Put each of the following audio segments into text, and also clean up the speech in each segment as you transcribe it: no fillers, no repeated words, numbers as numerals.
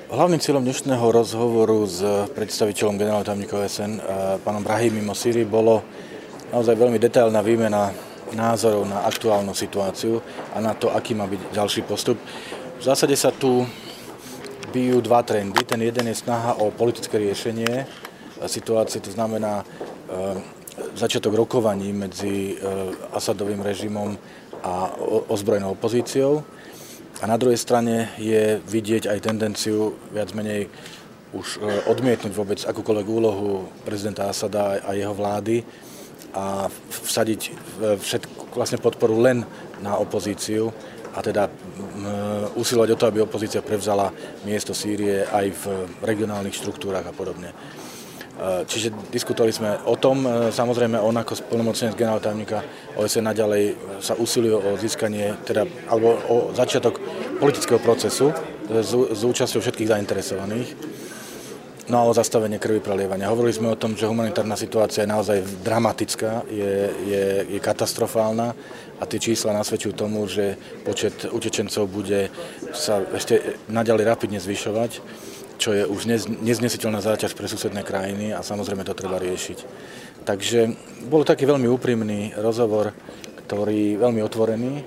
Hlavným cieľom dnešného rozhovoru s predstaviteľom generálneho tajomníka OSN, pánom Brahimom o Sýrii, bolo naozaj veľmi detailná výmena názorov na aktuálnu situáciu a na to, aký má byť ďalší postup. V zásade sa tu bijú dva trendy. Ten jeden je snaha o politické riešenie situácie, to znamená začiatok rokovaní medzi Asadovým režimom a ozbrojenou opozíciou. A na druhej strane je vidieť aj tendenciu viac menej už odmietnúť vôbec akúkoľvek úlohu prezidenta Asada a jeho vlády a vsadiť vlastne podporu len na opozíciu a teda usilovať o to, aby opozícia prevzala miesto Sýrie aj v regionálnych štruktúrach a podobne. Čiže diskutovali sme o tom, samozrejme on ako splnomocnenec generálneho tajomníka OSN naďalej sa usiluje o získanie, alebo o začiatok politického procesu s účasťou všetkých zainteresovaných, no a o zastavenie krvi prelievania. Hovorili sme o tom, že humanitárna situácia je naozaj dramatická, je katastrofálna a tie čísla nasvedčujú tomu, že počet utečencov bude sa ešte naďalej rapidne zvyšovať, čo je už neznesiteľná záťaž pre susedné krajiny a samozrejme to treba riešiť. Takže bol taký veľmi úprimný rozhovor, ktorý veľmi otvorený.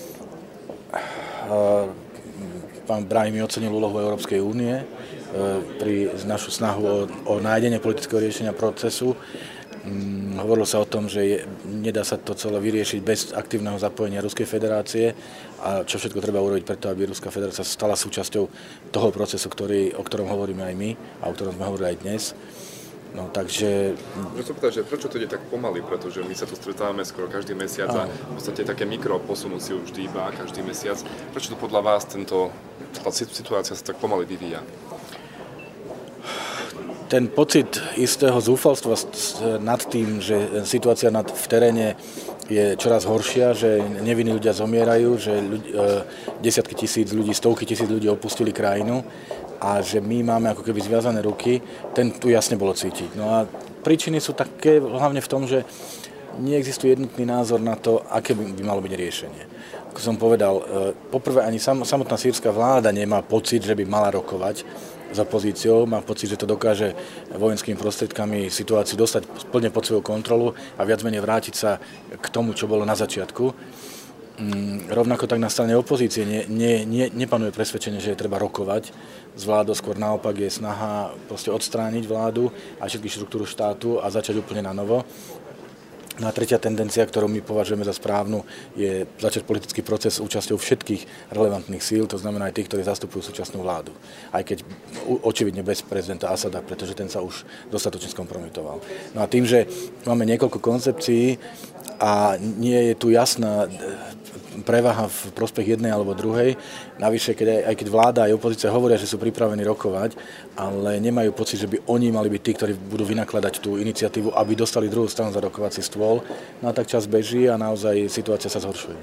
Pán Brahim ocenil úlohu Európskej únie pri našu snahu o nájdenie politického riešenia procesu. Hovorilo sa o tom, že nedá sa to celé vyriešiť bez aktívneho zapojenia Ruskej federácie a čo všetko treba urobiť preto, aby Ruská federácia stala súčasťou toho procesu, o ktorom hovoríme aj my a o ktorom sme hovorili aj dnes. No, takže... Prečo to ide tak pomaly? Pretože my sa tu stretávame skoro každý mesiac a v podstate také mikroposuny si už vždy iba každý mesiac. Prečo to podľa vás tá situácia sa tak pomaly vyvíja? Ten pocit istého zúfalstva nad tým, že situácia v teréne je čoraz horšia, že nevinní ľudia zomierajú, že desiatky tisíc ľudí, stovky tisíc ľudí opustili krajinu a že my máme ako keby zviazané ruky, ten tu jasne bolo cítiť. No a príčiny sú také hlavne v tom, že neexistuje jednotný názor na to, aké by malo byť riešenie. Ako som povedal, poprvé ani samotná sýrska vláda nemá pocit, že by mala rokovať s opozíciou. Mám pocit, že to dokáže vojenskými prostriedkami situáciu dostať plne pod svoju kontrolu a viac menej vrátiť sa k tomu, čo bolo na začiatku. Rovnako tak na strane opozície nepanuje presvedčenie, že je treba rokovať s vládou, skôr naopak je snaha proste odstrániť vládu a všetky štruktúru štátu a začať úplne na novo. No a tretia tendencia, ktorú my považujeme za správnu, je začať politický proces s účasťou všetkých relevantných síl, to znamená aj tých, ktorí zastupujú súčasnú vládu. Aj keď očividne bez prezidenta Asada, pretože ten sa už dostatočne skompromitoval. No a tým, že máme niekoľko koncepcií a nie je tu jasná prevaha v prospech jednej alebo druhej. Navyše, aj keď vláda aj opozícia hovoria, že sú pripravení rokovať, ale nemajú pocit, že by oni mali byť tí, ktorí budú vynakladať tú iniciatívu, aby dostali druhú stranu za rokovací stôl. No a tak čas beží a naozaj situácia sa zhoršuje.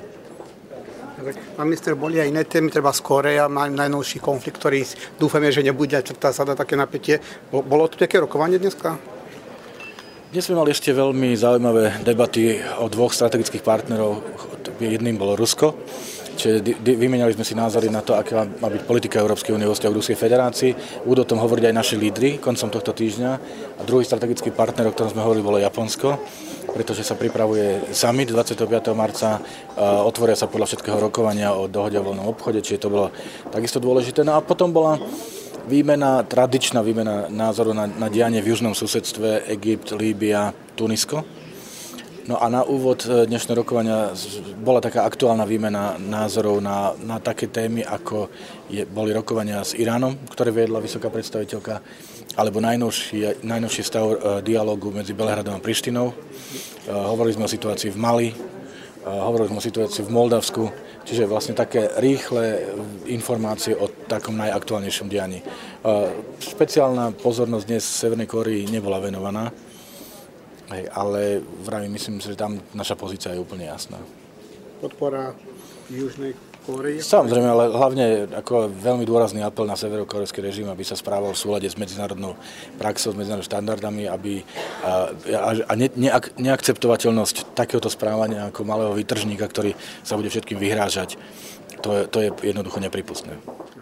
Pán minister, boli aj iné témy, treba z Kórea, najnovší konflikt, ktorý dúfame, že nebude črtá sa dá také napätie. Bolo tu také rokovanie dneska? Dnes sme mali ešte veľmi zaujímavé debaty o dvoch strategických partnerov. Jedným bolo Rusko, čiže vymenali sme si názory na to, aká má byť politika Európskej únie vo vzťahu k Ruskej federácii. Budú o tom hovoriť aj naši lídri koncom tohto týždňa. A druhý strategický partner, o ktorom sme hovorili, bolo Japonsko, pretože sa pripravuje summit 25. marca. Otvoria sa podľa všetkého rokovania o dohode o voľnom obchode, čiže to bolo takisto dôležité. No a potom bola tradičná výmena názoru na dianie v južnom susedstve Egypt, Líbia, Tunisko. No a na úvod dnešného rokovania bola taká aktuálna výmena názorov na také témy, ako boli rokovania s Iránom, ktoré viedla vysoká predstaviteľka, alebo najnovší stav dialógu medzi Belehradom a Prištinou. Hovorili sme o situácii v Mali, hovorili sme o situácii v Moldavsku, čiže vlastne také rýchle informácie o takom najaktuálnejšom dianí. Špeciálna pozornosť dnes v Severnej Kórei nebola venovaná, ale myslím, že tam naša pozícia je úplne jasná. Podpora Južnej Kórey? Samozrejme, ale hlavne ako veľmi dôrazný apel na severokórejský režim, aby sa správal v súlade s medzinárodnou praxou, s medzinárodnými štandardami, neakceptovateľnosť takéhoto správania ako malého výtržníka, ktorý sa bude všetkým vyhrážať, to je jednoducho nepripustné.